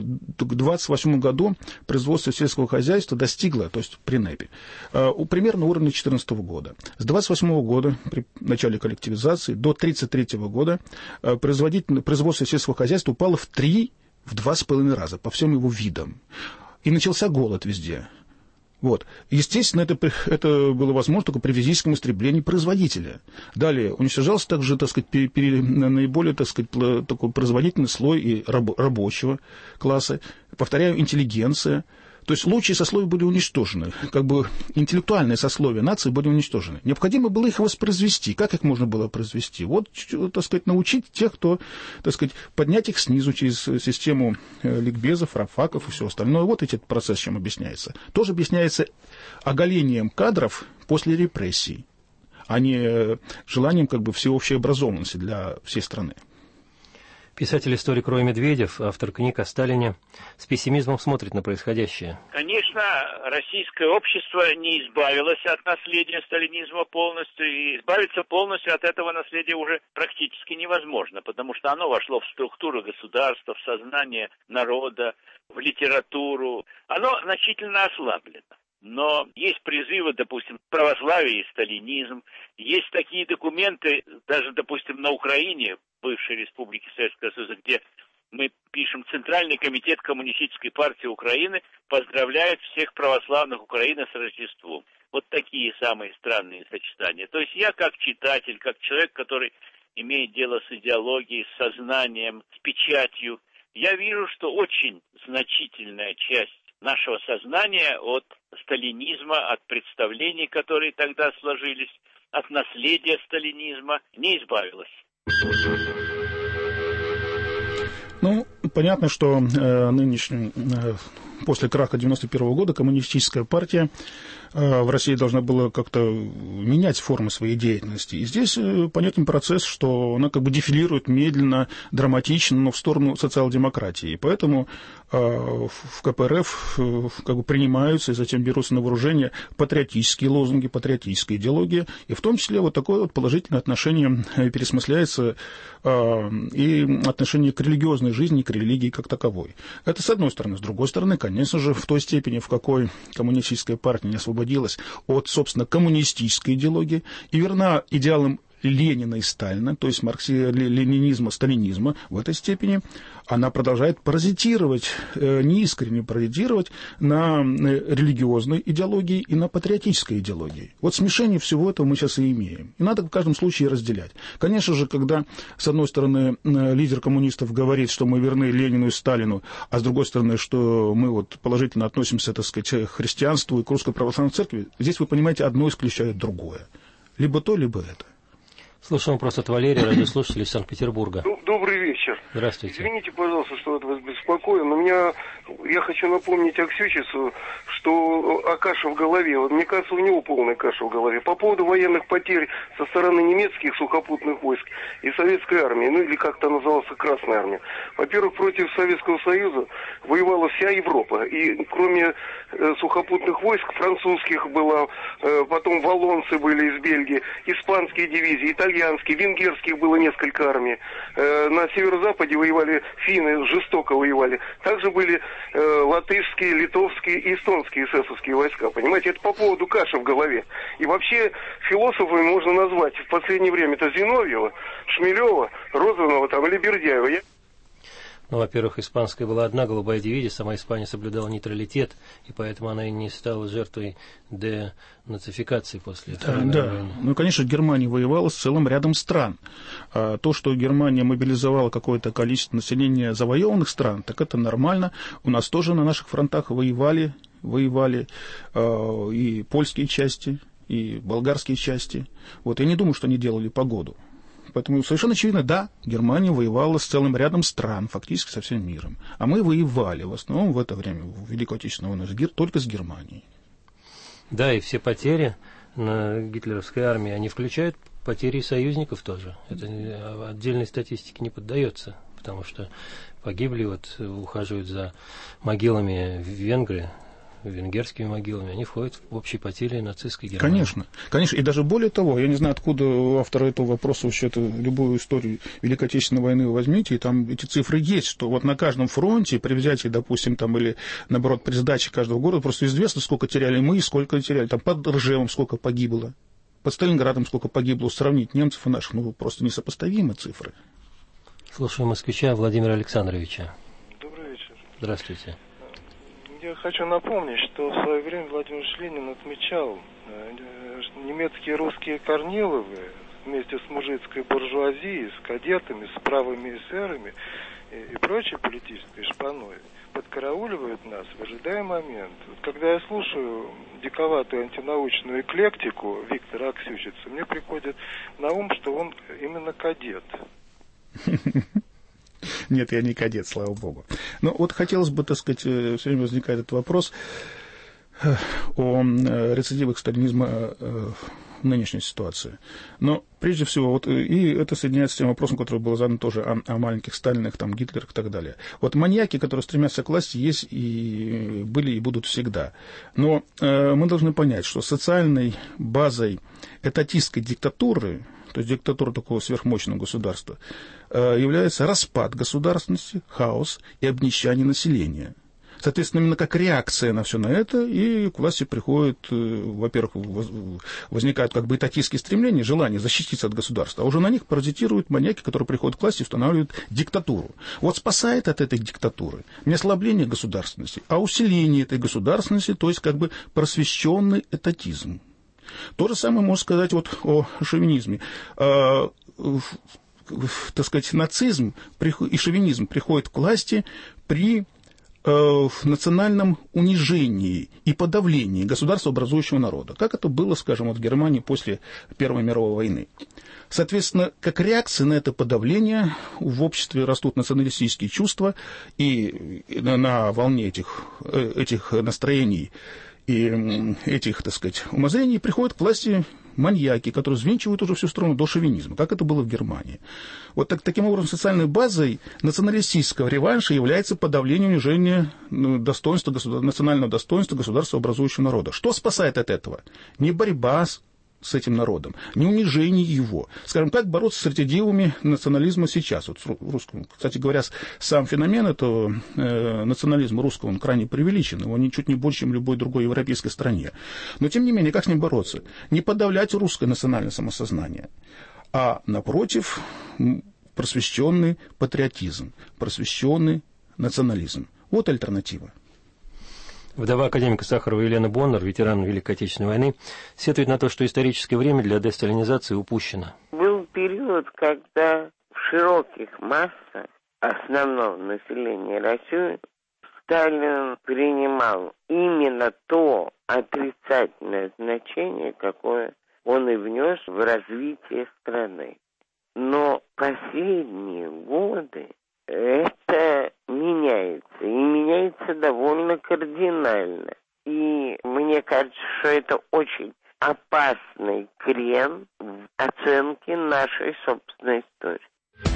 1928 году производство сельского хозяйства достигло, то есть при НЭПе, примерно уровня 2014 года. С 1928 года, при начале коллективизации, до 1933 года производство сельского хозяйства упало в 2,5 раза по всем его видам. И начался голод везде. Вот. Естественно, это было возможно только при физическом истреблении производителя. Далее уничтожался также, наиболее, такой производительный слой и рабочего класса. Повторяю, интеллигенция. То есть лучшие сословия были уничтожены, интеллектуальные сословия нации были уничтожены. Необходимо было их воспроизвести. Как их можно было произвести? Вот, научить тех, кто, поднять их снизу через систему ликбезов, рабфаков и все остальное. Вот этот процесс чем объясняется. Тоже объясняется оголением кадров после репрессий, а не желанием всеобщей образованности для всей страны. Писатель-историк Рой Медведев, автор книг о Сталине, с пессимизмом смотрит на происходящее. Конечно, российское общество не избавилось от наследия сталинизма полностью, и избавиться полностью от этого наследия уже практически невозможно, потому что оно вошло в структуру государства, в сознание народа, в литературу. Оно значительно ослаблено. Но есть призывы, допустим, православие и сталинизм. Есть такие документы, даже, допустим, на Украине бывшей республики Советского Союза, где мы пишем: Центральный комитет Коммунистической партии Украины поздравляет всех православных Украины с Рождеством. Вот такие самые странные сочетания. То есть я как читатель, как человек, который имеет дело с идеологией, с сознанием, с печатью, я вижу, что очень значительная часть нашего сознания от сталинизма, от представлений, которые тогда сложились, от наследия сталинизма не избавилась. Ну, понятно, что нынешний, после краха 91 года коммунистическая партия в России должна была как-то менять формы своей деятельности. И здесь понятен процесс, что она как бы дефилирует медленно, драматично, но в сторону социал-демократии. И поэтому в КПРФ как бы принимаются и затем берутся на вооружение патриотические лозунги, патриотическая идеология. И в том числе вот такое вот положительное отношение пересмысляется и отношение к религиозной жизни, к религии как таковой. Это с одной стороны. С другой стороны, конечно же, в той степени, в какой коммунистическая партия не освободилась от, собственно, коммунистической идеологии и верна идеалам Ленина и Сталина, то есть марксизма, сталинизма, в этой степени она продолжает паразитировать, неискренне паразитировать на религиозной идеологии и на патриотической идеологии. Вот смешение всего этого мы сейчас и имеем. И надо в каждом случае разделять. Конечно же, когда, с одной стороны, лидер коммунистов говорит, что мы верны Ленину и Сталину, а с другой стороны, что мы вот положительно относимся, так сказать, к христианству и к Русской Православной Церкви, здесь, вы понимаете, одно исключает другое. Либо то, либо это. Слушаем вопрос от Валерия, радиослушатель из Санкт-Петербурга. Добрый вечер. Здравствуйте. Извините, пожалуйста, что вас беспокою, но я хочу напомнить Аксючицу, что о каше в голове. Вот, мне кажется, у него полная каша в голове. По поводу военных потерь со стороны немецких сухопутных войск и советской армии, ну или как-то назывался Красная армия. Во-первых, против Советского Союза воевала вся Европа. И кроме сухопутных войск французских было, потом валлонцы были из Бельгии, испанские дивизии, итальянские, венгерских было несколько армий. На северо-западе воевали финны, жестоко воевали. Также были латышские, литовские и эстонские эсэсовские войска. Понимаете, это по поводу каши в голове. И вообще философами можно назвать в последнее время это Зиновьева, Шмелева, Розанова там, или Бердяева. Ну, во-первых, испанская была одна голубая дивизия, сама Испания соблюдала нейтралитет, и поэтому она и не стала жертвой денацификации после Второй мировой войны. Ну, конечно, Германия воевала с целым рядом стран. А то, что Германия мобилизовала какое-то количество населения завоеванных стран, так это нормально. У нас тоже на наших фронтах воевали и польские части, и болгарские части. Вот, я не думаю, что они делали погоду. Поэтому совершенно очевидно, да, Германия воевала с целым рядом стран, фактически со всем миром. А мы воевали в основном в это время, в Великую Отечественную войну, только с Германией. Да, и все потери на гитлеровской армии, они включают потери союзников тоже. Это отдельной статистике не поддается, потому что погибли, вот ухаживают за могилами венгры, венгерскими могилами, они входят в общие потери нацистской Германии. Конечно. И даже более того, я не знаю, откуда у автора этого вопроса вообще любую историю Великой Отечественной войны вы возьмите, и там эти цифры есть, что вот на каждом фронте, при взятии, допустим, там, или, наоборот, при сдаче каждого города, просто известно, сколько теряли мы, сколько теряли, там, под Ржевом сколько погибло, под Сталинградом сколько погибло, сравнить немцев и наших, просто несопоставимы цифры. Слушаю москвича Владимира Александровича. Добрый вечер. Здравствуйте. Я хочу напомнить, что в свое время Владимир Ленин отмечал, немецкие русские Корниловы вместе с мужицкой буржуазией, с кадетами, с правыми эсерами и прочей политической шпаной подкарауливают нас в ожидаемый момент. Когда я слушаю диковатую антинаучную эклектику Виктора Аксючица, мне приходит на ум, что он именно кадет. Нет, я не кадет, слава богу. Но вот хотелось бы, так сказать, все время возникает этот вопрос о рецидивах сталинизма в нынешней ситуации. Но прежде всего, вот, и это соединяется с тем вопросом, который был задан тоже о маленьких Сталинах, там, Гитлерах и так далее. Вот маньяки, которые стремятся к власти, есть и были и будут всегда. Но мы должны понять, что социальной базой этатистской диктатуры, то есть диктатура такого сверхмощного государства, является распад государственности, хаос и обнищание населения. Соответственно, именно как реакция на все на это, и к власти приходит, во-первых, возникают как бы этатистские стремления, желание защититься от государства, а уже на них паразитируют маньяки, которые приходят к власти и устанавливают диктатуру. Вот спасает от этой диктатуры не ослабление государственности, а усиление этой государственности, то есть как бы просвещенный этатизм. То же самое можно сказать вот о шовинизме. Так сказать, нацизм и шовинизм приходят к власти при национальном унижении и подавлении государствообразующего народа, как это было, скажем, вот в Германии после Первой мировой войны. Соответственно, как реакция на это подавление в обществе растут националистические чувства, и на волне этих настроений и этих, так сказать, умозрений приходят к власти маньяки, которые взвинчивают уже всю страну до шовинизма, как это было в Германии. Вот таким образом социальной базой националистического реванша является подавление унижения достоинства, национального достоинства государствообразующего народа. Что спасает от этого? Не борьба с этим народом, не унижение его. Скажем, как бороться с рецидивами национализма сейчас? Вот русскому, кстати говоря, сам феномен этого национализма русского, он крайне преувеличен, его ничуть не больше, чем в любой другой европейской стране. Но, тем не менее, как с ним бороться? Не подавлять русское национальное самосознание, а, напротив, просвещенный патриотизм, просвещенный национализм. Вот альтернатива. Вдова академика Сахарова Елена Боннер, ветеран Великой Отечественной войны, сетует на то, что историческое время для десталинизации упущено. Был период, когда в широких массах основного населения России Сталин принимал именно то отрицательное значение, какое он и внес в развитие страны. Но последние годы это меняется, и меняется довольно кардинально. И мне кажется, что это очень опасный крен в оценке нашей собственной истории.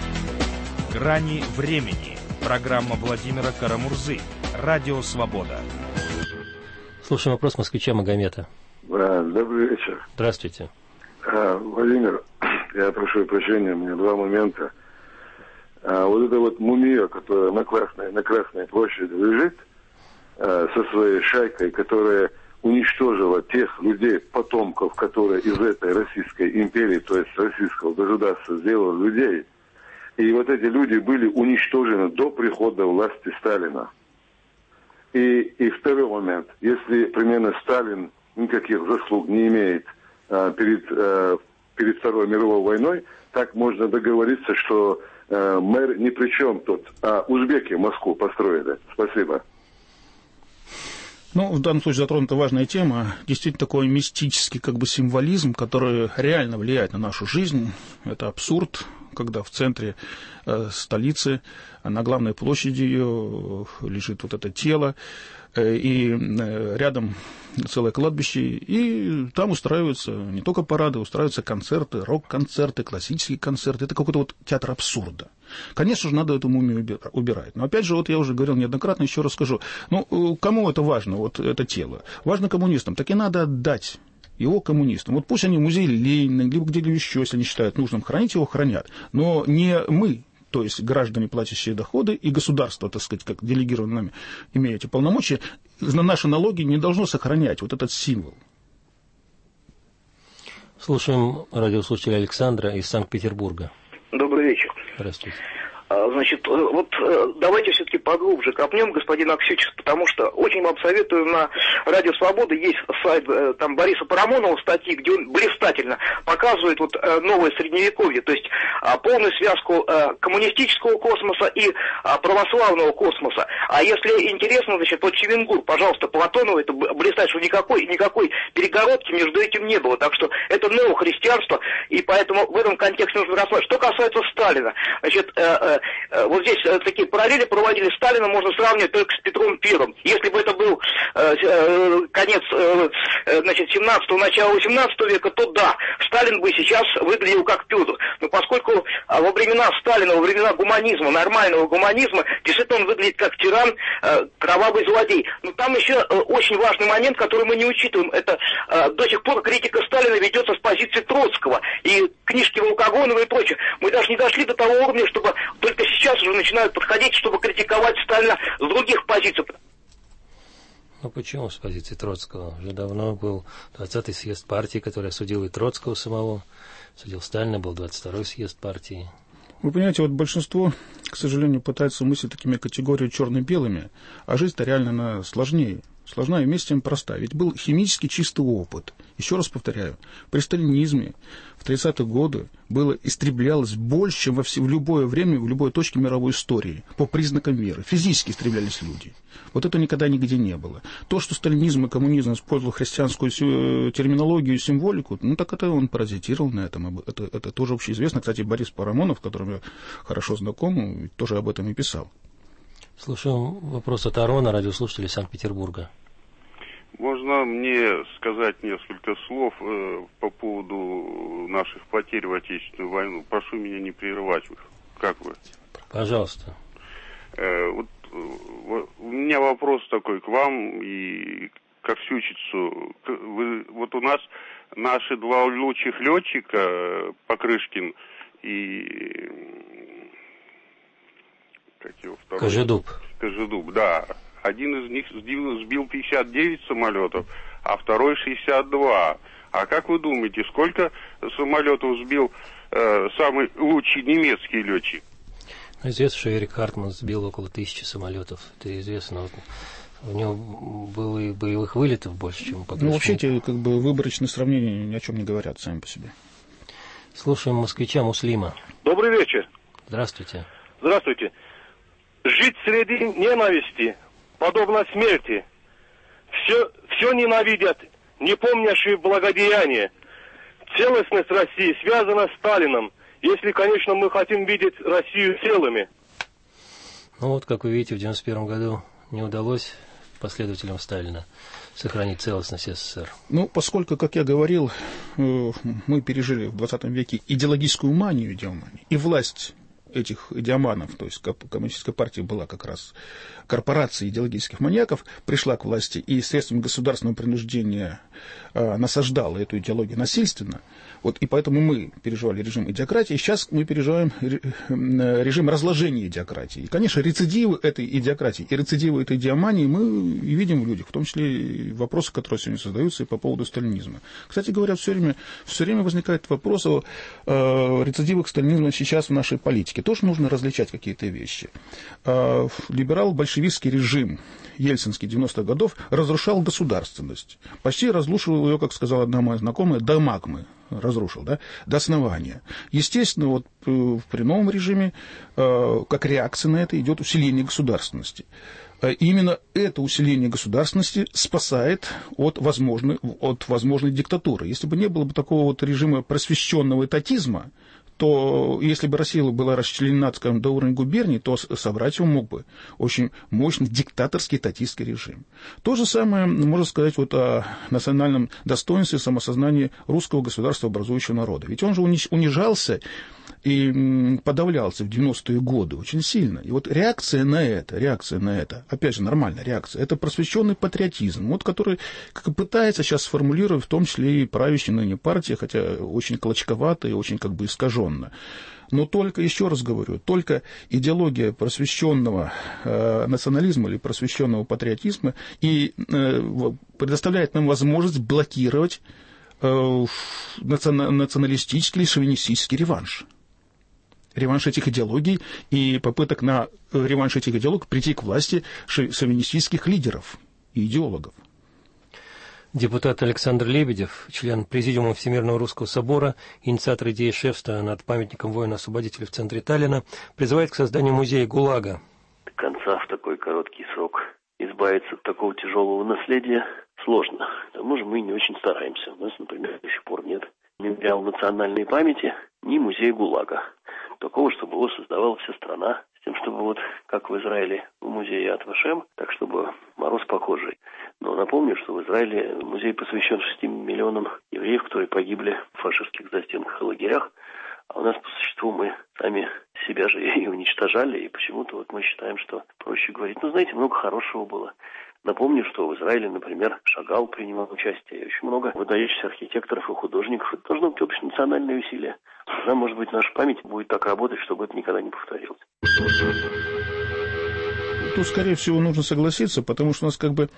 «Грани времени». Программа Владимира Карамурзы. Радио «Свобода». Слушаем вопрос москвича Магомета. Добрый вечер. Здравствуйте. Владимир, я прошу прощения, у меня два момента. Вот эта вот мумия, которая на Красной площади лежит, со своей шайкой, которая уничтожила тех людей, потомков, которые из этой Российской империи, то есть российского государства, сделали людей. И вот эти люди были уничтожены до прихода власти Сталина. И второй момент. Если примерно Сталин никаких заслуг не имеет перед Второй мировой войной, так можно договориться, что мэр ни при чем тут, а узбеки Москву построили. Спасибо. Ну, в данном случае затронута важная тема. Действительно, такой мистический как бы символизм, который реально влияет на нашу жизнь. Это абсурд, когда в центре столицы, на главной площади ее лежит вот это тело, и рядом целое кладбище, и там устраиваются не только парады, устраиваются концерты, рок-концерты, классические концерты. Это какой-то вот театр абсурда. Конечно же, надо эту мумию убирать. Но опять же, вот я уже говорил неоднократно, еще раз скажу, ну, кому это важно, вот это тело? Важно коммунистам, так и надо отдать его коммунистам. Вот пусть они в музее Ленина, либо где-либо еще, если они считают нужным хранить его, хранят. Но не мы, то есть граждане, платящие доходы, и государство, так сказать, как делегированное нами, имея эти полномочия, на наши налоги не должно сохранять вот этот символ. Слушаем радиослушателя Александра из Санкт-Петербурга. Добрый вечер. Здравствуйте. Значит, вот давайте все-таки поглубже копнем, господин Аксючев, потому что очень вам советую, на Радио Свобода есть сайт там Бориса Парамонова, статьи, где он блистательно показывает вот новое средневековье, то есть полную связку коммунистического космоса и православного космоса. А если интересно, значит, вот Чевенгур, пожалуйста, Платонова, это блистает, что никакой перегородки между этим не было. Так что это новое христианство, и поэтому в этом контексте нужно рассматривать. Что касается Сталина, значит, вот здесь такие параллели проводили. Сталина можно сравнивать только с Петром I. Если бы это был конец, значит, 17-го, начало 18 века, то да, Сталин бы сейчас выглядел как Петр. Но поскольку во времена Сталина, во времена гуманизма, нормального гуманизма, действительно он выглядит как тиран, кровавый злодей. Но там еще очень важный момент, который мы не учитываем. Это до сих пор критика Сталина ведется с позиции Троцкого. И книжки Волкогонова и прочее. Мы даже не дошли до того уровня, чтобы только сейчас уже начинают подходить, чтобы критиковать Сталина с других позиций. Ну почему с позиции Троцкого? Уже давно был 20-й съезд партии, который осудил и Троцкого самого, осудил Сталина, был 22-й съезд партии. Вы понимаете, вот большинство, к сожалению, пытается мыслить такими категориями черно-белыми, а жизнь-то реально она сложнее. Сложна и вместе с тем проста. Ведь был химически чистый опыт. Еще раз повторяю, при сталинизме в 30-е годы истреблялось больше, чем в любое время, в любой точке мировой истории, по признакам веры. Физически истреблялись люди. Вот это никогда нигде не было. То, что сталинизм и коммунизм использовал христианскую терминологию и символику, ну так это он паразитировал на этом. Это тоже общеизвестно. Кстати, Борис Парамонов, с которым я хорошо знаком, тоже об этом и писал. Слушаем вопрос от Арона, радиослушателя Санкт-Петербурга. Можно мне сказать несколько слов по поводу наших потерь в Отечественную войну? Прошу меня не прерывать. Как вы? Пожалуйста. Вот у меня вопрос такой к вам и к Аксючицу. Вот у нас наши два лучших летчика, Покрышкин и... Как его второй? Кожедуб, да. Один из них сбил 59 самолетов, а второй 62. А как вы думаете, сколько самолетов сбил самый лучший немецкий летчик? Известно, что Эрик Хартман сбил около 1000 самолетов. Это известно. У него было и боевых вылетов больше, чем Покрышкин. Ну, вообще, эти выборочные сравнения ни о чем не говорят сами по себе. Слушаем москвича Муслима. Добрый вечер. Здравствуйте. Здравствуйте. Жить среди ненависти подобно смерти. Все ненавидят, не помнящие благодеяния. Целостность России связана с Сталином, если, конечно, мы хотим видеть Россию целыми. Ну вот, как вы видите, в 1991 году не удалось последователям Сталина сохранить целостность СССР. Ну, поскольку, как я говорил, мы пережили в 20 веке идеологическую манию, и власть этих идиоманов, то есть коммунистическая партия была как раз корпорацией идеологических маньяков, пришла к власти и средствами государственного принуждения насаждала эту идеологию насильственно. Вот, и поэтому мы переживали режим идиократии, сейчас мы переживаем режим разложения идиократии. И, конечно, рецидивы этой идиократии и рецидивы этой идиомании мы и видим в людях, в том числе и вопросы, которые сегодня создаются и по поводу сталинизма. Кстати говоря, все время возникает вопрос о рецидивах сталинизма сейчас в нашей политике. Тоже нужно различать какие-то вещи. Либерал-большевистский режим ельцинский 90-х годов разрушал государственность. Почти разрушил ее, как сказала одна моя знакомая, до магмы. Разрушил, да, до основания. Естественно, вот при новом режиме, как реакция на это, идет усиление государственности. Именно это усиление государственности спасает от возможной диктатуры. Если бы не было бы такого вот режима просвещенного этатизма, то если бы Россия была расчленена, скажем, до уровня губернии, то собрать его мог бы очень мощный диктаторский этатистский режим. То же самое можно сказать вот о национальном достоинстве и самосознании русского государства образующего народа. Ведь он же унижался и подавлялся в 90-е годы очень сильно. И вот реакция на это, опять же, нормальная реакция, это просвещенный патриотизм, вот, который пытается сейчас сформулировать в том числе и правящая ныне партия, хотя очень клочковато и очень искаженно. Но только, еще раз говорю, только идеология просвещенного национализма или просвещенного патриотизма и предоставляет нам возможность блокировать националистический или шовинистический реванш. Реванш этих идеологий и попыток на реванш этих идеологий прийти к власти шовинистических лидеров и идеологов. Депутат Александр Лебедев, член Президиума Всемирного Русского Собора, инициатор идеи шефства над памятником воина-освободителя в центре Таллина, призывает к созданию музея ГУЛАГа. До конца в такой короткий срок избавиться от такого тяжелого наследия сложно. К тому же мы не очень стараемся. У нас, например, до сих пор нет ни мемориала национальной памяти, ни музея ГУЛАГа. Такого, чтобы его создавала вся страна, с тем, чтобы вот как в Израиле в музее Яд Вашем, так чтобы мороз похожий. Но напомню, что в Израиле музей посвящен 6 миллионам евреев, которые погибли в фашистских застенках и лагерях, а у нас по существу мы сами себя же и уничтожали, и почему-то вот мы считаем, что проще говорить. Ну, знаете, много хорошего было. Напомню, что в Израиле, например, Шагал принимал участие, и очень много выдающихся архитекторов и художников. Это должно быть общенациональное усилие. Тогда, может быть, наша память будет так работать, чтобы это никогда не повторилось. тут, скорее всего, нужно согласиться, потому что у нас как бы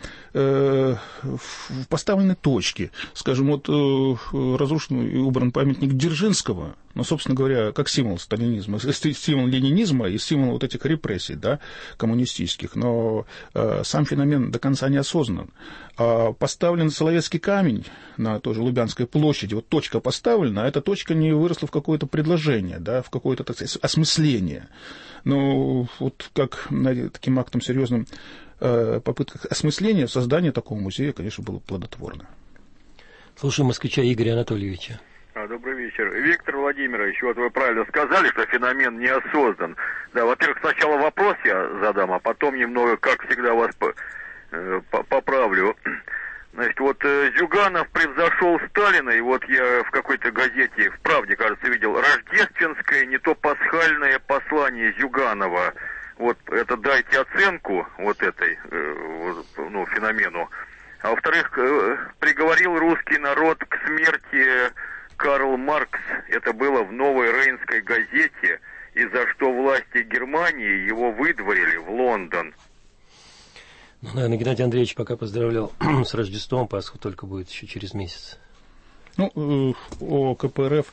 поставлены точки. Скажем, вот разрушен и убран памятник Дзержинского, ну, собственно говоря, как символ сталинизма, символ ленинизма и символ вот этих репрессий, да, коммунистических, но сам феномен до конца не осознан. Поставлен Соловецкий камень на той же Лубянской площади, вот точка поставлена, а эта точка не выросла в какое-то предложение, да, в какое-то, так сказать, осмысление. Но вот как таким актом серьезным попытках осмысления, создание такого музея, конечно, было плодотворно. Слушаем москвича Игоря Анатольевича. Добрый вечер. Виктор Владимирович, вот вы правильно сказали, что феномен не осоздан. Да, во-первых, сначала вопрос я задам, а потом немного, как всегда, вас поправлю. Значит, вот Зюганов превзошел Сталина, и вот я в какой-то газете, в «Правде», кажется, видел, рождественское, не то пасхальное послание Зюганова. Вот это дайте оценку вот этой, ну, феномену. А во-вторых, приговорил русский народ к смерти Карл Маркс. Это было в Новой Рейнской газете, и за что власти Германии его выдворили в Лондон. Ну, наверное, Геннадий Андреевич пока поздравлял с Рождеством, Пасху только будет еще через месяц. Ну, о КПРФ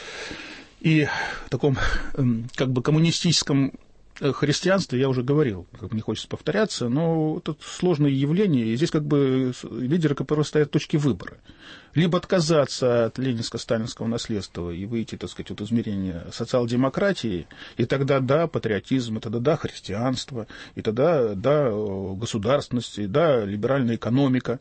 и таком как бы коммунистическом христианстве я уже говорил, как бы не хочется повторяться, но это сложное явление, и здесь как бы лидеры КПРФ стоят в точке выбора. Либо отказаться от ленинско-сталинского наследства и выйти, так сказать, от измерения социал-демократии, и тогда да, патриотизм, и тогда да, христианство, и тогда да, государственность, и да, либеральная экономика,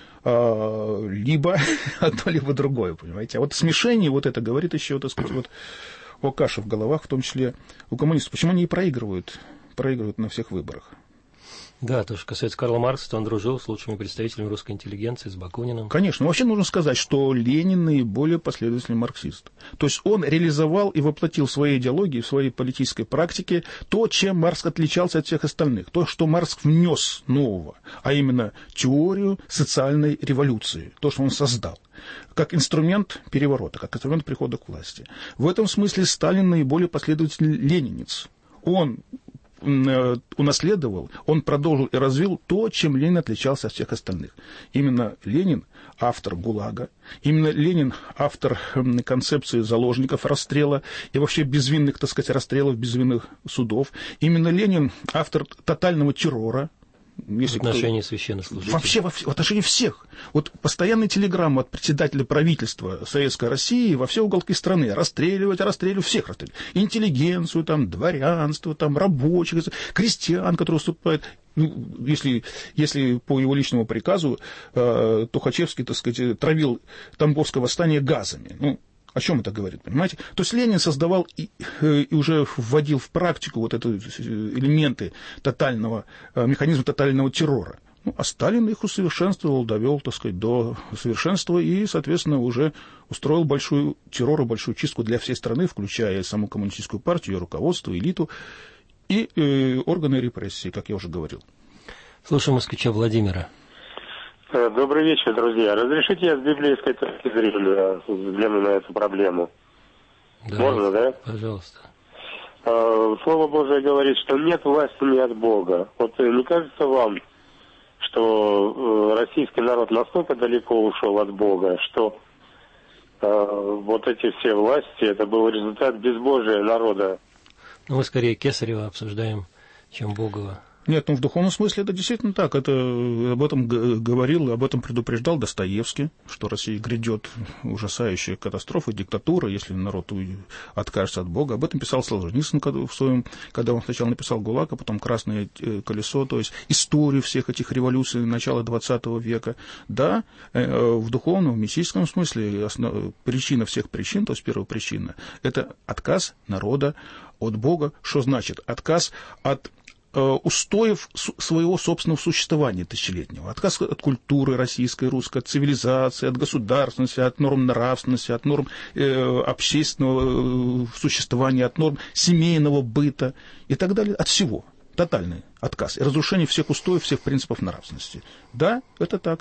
либо одно, либо другое, понимаете. А вот смешение вот это говорит еще, так сказать, вот о каше в головах, в том числе у коммунистов. Почему они и проигрывают на всех выборах? Да, то, что касается Карла Маркса, то он дружил с лучшими представителями русской интеллигенции, с Бакуниным. Конечно. Вообще нужно сказать, что Ленин наиболее последовательный марксист. То есть он реализовал и воплотил в своей идеологии, в своей политической практике то, чем Маркс отличался от всех остальных. То, что Маркс внес нового, а именно теорию социальной революции. То, что он создал. Как инструмент переворота, как инструмент прихода к власти. В этом смысле Сталин наиболее последовательный ленинец. Он унаследовал, он продолжил и развил то, чем Ленин отличался от всех остальных. Именно Ленин – автор ГУЛАГа, именно Ленин – автор концепции заложников, расстрела и вообще безвинных, так сказать, расстрелов, безвинных судов. Именно Ленин – автор тотального террора. Если в отношении священнослужителей. Вообще в отношении всех. Вот постоянные телеграммы от председателя правительства Советской России во все уголки страны. Расстреливать, всех расстреливать. Интеллигенцию, там, дворянство, там, рабочих, крестьян, которые выступают. Ну, если по его личному приказу Тухачевский, так сказать, травил Тамбовское восстание газами. Ну, о чем это говорит, понимаете? То есть Ленин создавал и уже вводил в практику вот эти элементы механизма тотального террора. Ну, а Сталин их усовершенствовал, довел, так сказать, до совершенства и, соответственно, уже устроил большой террор и большую чистку для всей страны, включая саму коммунистическую партию, ее руководство, элиту и органы репрессии, как я уже говорил. Слушаем москвича Владимира. Добрый вечер, друзья. Разрешите я с библейской точки зрения взгляну на эту проблему? Да, можно, да? Пожалуйста. Слово Божие говорит, что нет власти ни от Бога. Вот не кажется вам, что российский народ настолько далеко ушел от Бога, что вот эти все власти, это был результат безбожия народа? Ну, мы скорее Кесарева обсуждаем, чем Богова. Нет, ну в духовном смысле это действительно так. Это об этом говорил, об этом предупреждал Достоевский, что России грядет ужасающая катастрофа, диктатура, если народ откажется от Бога. Об этом писал Солженицын в своем, когда он сначала написал ГУЛАГ, а потом «Красное колесо», то есть историю всех этих революций начала XX века. Да, в духовном, в миссическом смысле причина всех причин, то есть первая причина, это отказ народа от Бога. Что значит? Отказ от устоев своего собственного существования тысячелетнего. Отказ от культуры российской, русской, от цивилизации, от государственности, от норм нравственности, от норм общественного существования, от норм семейного быта и так далее. От всего. Тотальный отказ и разрушение всех устоев, всех принципов нравственности. Да, это так.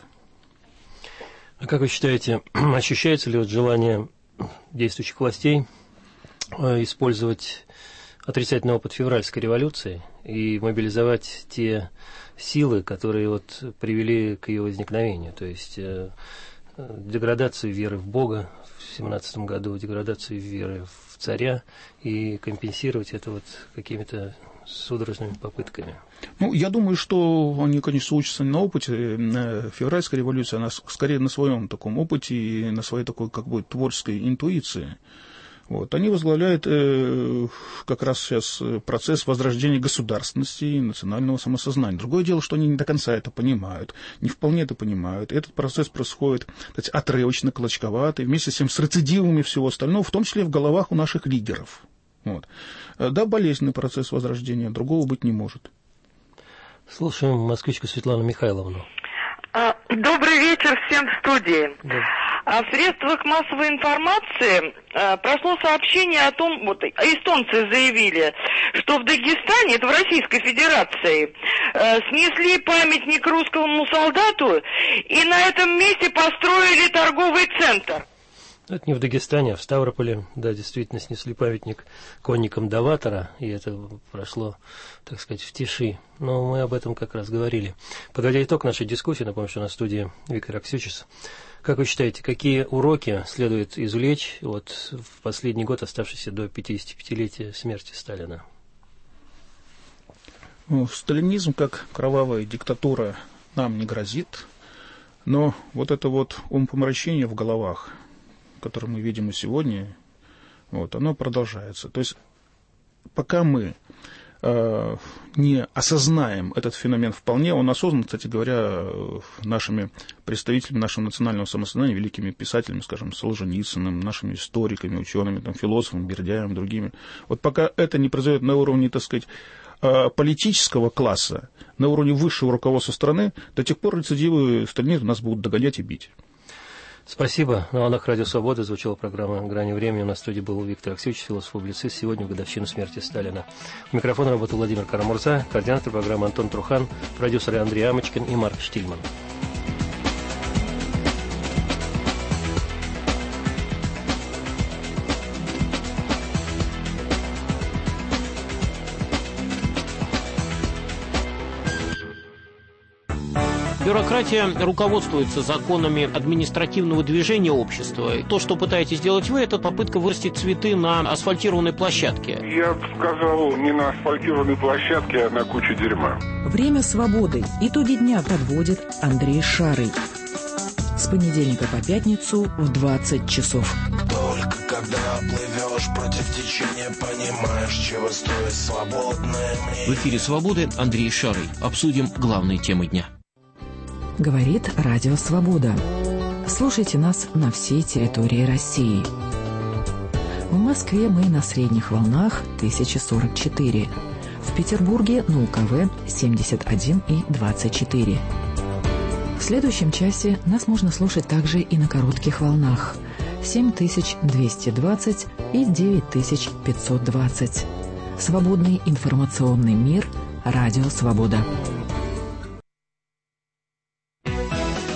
А как вы считаете, ощущается ли вот желание действующих властей использовать отрицательный опыт февральской революции и мобилизовать те силы, которые вот привели к ее возникновению. То есть деградацию веры в Бога в 17 году, деградацию веры в царя, и компенсировать это вот какими-то судорожными попытками. Ну, я думаю, что они, конечно, учатся на опыте. Февральская революция, она скорее на своем таком опыте и на своей такой, как бы, творческой интуиции. Вот. Они возглавляют как раз сейчас процесс возрождения государственности и национального самосознания. Другое дело, что они не до конца это понимают, не вполне это понимают. Этот процесс происходит, так сказать, отрывочно, клочковато, вместе с тем с рецидивами всего остального, в том числе в головах у наших лидеров. Вот. Да, болезненный процесс возрождения, другого быть не может. Слушаем москвичку Светлану Михайловну. Добрый вечер всем в студии. Да. В средствах массовой информации прошло сообщение о том, вот эстонцы заявили, что в Дагестане, это в Российской Федерации, снесли памятник русскому солдату и на этом месте построили торговый центр. Это не в Дагестане, а в Ставрополе, да, действительно снесли памятник конникам Даватора, и это прошло, так сказать, в тиши. Но мы об этом как раз говорили. Подводя итог нашей дискуссии, напомню, что на студии Виктор Аксючис. Как вы считаете, какие уроки следует извлечь вот в последний год, оставшийся до 55-летия смерти Сталина? Ну, сталинизм, как кровавая диктатура, нам не грозит, но вот это вот умопомрачение в головах, которое мы видим и сегодня, вот, оно продолжается. То есть пока мы не осознаем этот феномен вполне, он осознан, кстати говоря, нашими представителями нашего национального самосознания, великими писателями, скажем, Солженицыным, нашими историками, учеными, там, философами, Бердяевым, другими. Вот пока это не произойдет на уровне, так сказать, политического класса, на уровне высшего руководства страны, до тех пор рецидивы сталинизма нас будут догонять и бить. Спасибо. На волнах Радио Свобода звучала программа «Грани времени». На студии был Виктор Аксючис, философ-публицист. Сегодня в годовщину смерти Сталина. У микрофона работал Владимир Карамурза, координатор программы Антон Трухан, продюсеры Андрей Амочкин и Марк Штильман. Бюрократия руководствуется законами административного движения общества. То, что пытаетесь делать вы, это попытка вырастить цветы на асфальтированной площадке. Я бы сказал, не на асфальтированной площадке, а на куче дерьма. Время свободы. Итоги дня подводит Андрей Шарый. С понедельника по пятницу в 20 часов. Только когда плывешь против течения, понимаешь, чего стоит свободное мнение. В эфире «Свободы» Андрей Шарый. Обсудим главные темы дня. Говорит Радио Свобода. Слушайте нас на всей территории России. В Москве мы на средних волнах 1044. В Петербурге на УКВ 71 и 24. В следующем часе нас можно слушать также и на коротких волнах 7220 и 9520. Свободный информационный мир. Радио Свобода.